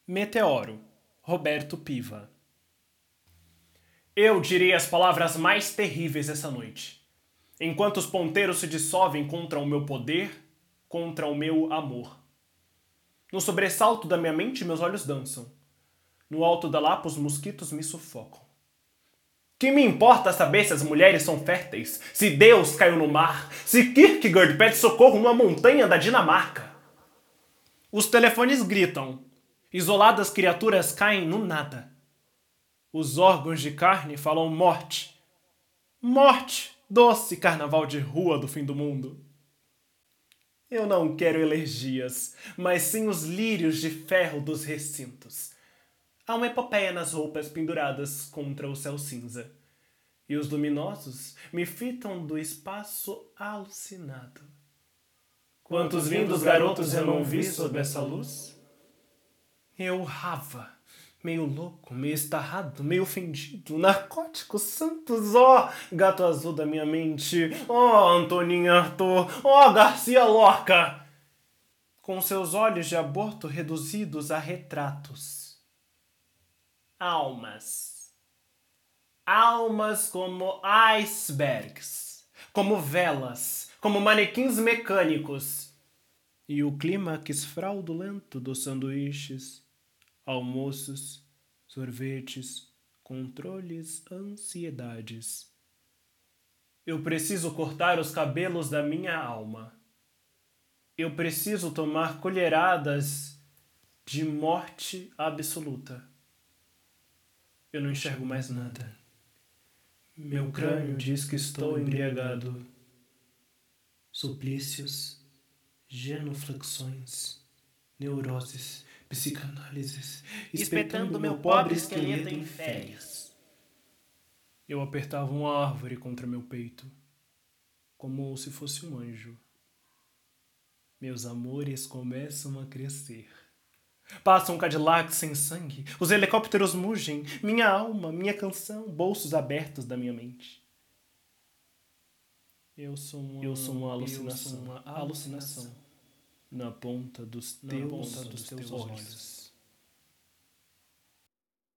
Meteoro, Roberto Piva. Eu direi as palavras mais terríveis essa noite, enquanto os ponteiros se dissolvem contra o meu poder, contra o meu amor. No sobressalto da minha mente, meus olhos dançam. No alto da lapa, os mosquitos me sufocam. Que me importa saber se as mulheres são férteis, se Deus caiu no mar, se Kierkegaard pede socorro numa montanha da Dinamarca? Os telefones gritam. Isoladas criaturas caem no nada. Os órgãos de carne falam morte. Morte, doce carnaval de rua do fim do mundo. Eu não quero elegias, mas sim os lírios de ferro dos recintos. Há uma epopeia nas roupas penduradas contra o céu cinza. E os luminosos me fitam do espaço alucinado. Quantos lindos garotos eu não vi sob essa luz? Eu rava, meio louco, meio estarrado, meio ofendido, narcóticos santos, gato azul da minha mente, Antoninho Arthur, Garcia Lorca, com seus olhos de aborto reduzidos a retratos. Almas. Almas como icebergs, como velas, como manequins mecânicos. E o clímax fraudulento dos sanduíches, almoços, sorvetes, controles, ansiedades. Eu preciso cortar os cabelos da minha alma. Eu preciso tomar colheradas de morte absoluta. Eu não enxergo mais nada. Meu crânio diz que estou embriagado. Suplícios, genuflexões, neuroses, psicanálises, espetando meu pobre esqueleto em férias. Eu apertava uma árvore contra meu peito, como se fosse um anjo. Meus amores começam a crescer. Passa um Cadillac sem sangue, os helicópteros mugem, minha alma, minha canção, bolsos abertos da minha mente. Eu sou uma alucinação na ponta dos teus olhos.